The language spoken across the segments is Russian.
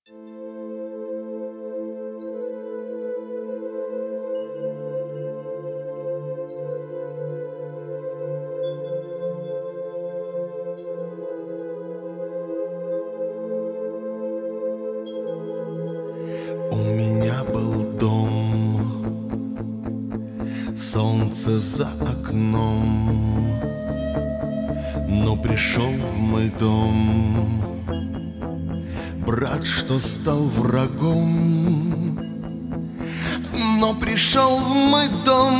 У меня был дом, солнце за окном, но пришел в мой дом брат, что стал врагом. Но пришел в мой дом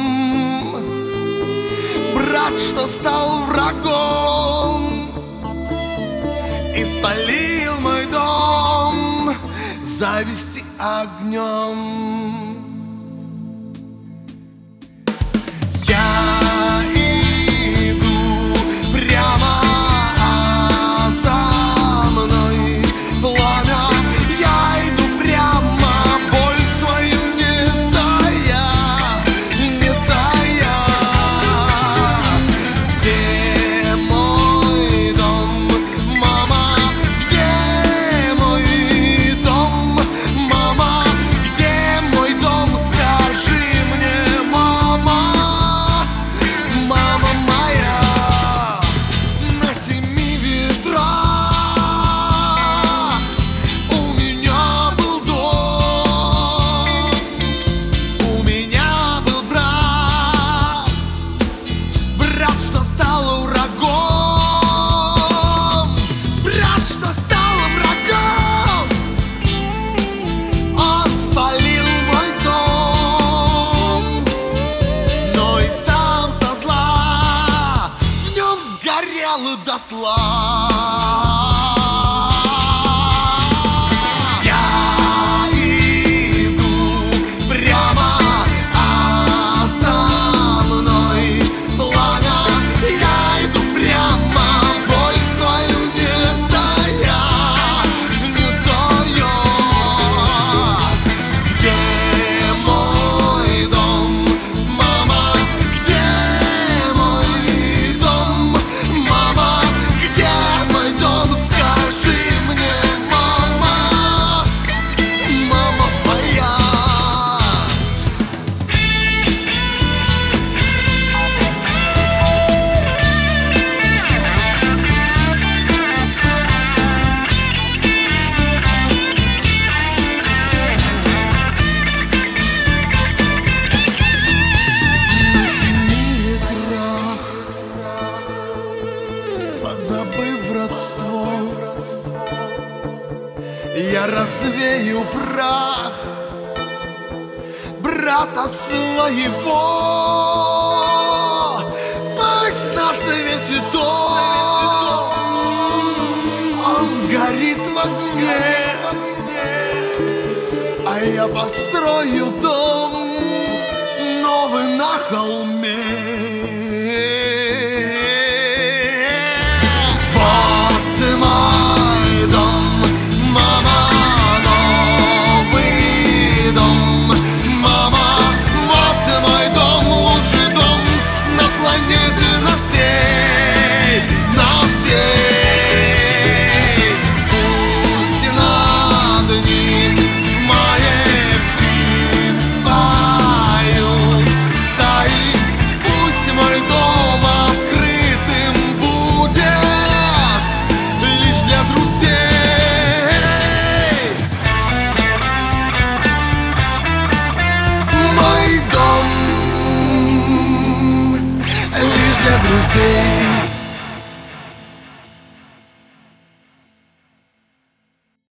брат, что стал врагом, и спалил мой дом зависти огнем. Я иду прямо, а за мной пламя. Я иду прямо, боль свою не тая, не тая. Где мой дом, мама? Где мой дом, мама? Где мой дом? Скажи мне, мама, мама моя. На семи ветрах у меня был дом, у меня был брат, брат, что стал врагом, брат, что стал врагом. Он спалил мой дом, но и сам со зла в нем сгорел дотла. Я иду прямо, а за мной пламя. Я иду прямо, боль свою не тая, не тая. Где мой дом, мама? Где мой дом, мама? Где мой дом? Скажи мне, мама, мама моя. На семи ветрах, позабыв родство, я развею прах брата своего. Пусть на свете дом, он горит в огне, а я построю дом новый на холме. Вот мой дом, мама, новый дом, мама. Вот мой дом, лучший дом на планете, на всей, на всей. Пусть над ним в моей птиц поют стаи. Пусть мой дом открытым будет лишь для друзей. Мой дом лишь для друзей.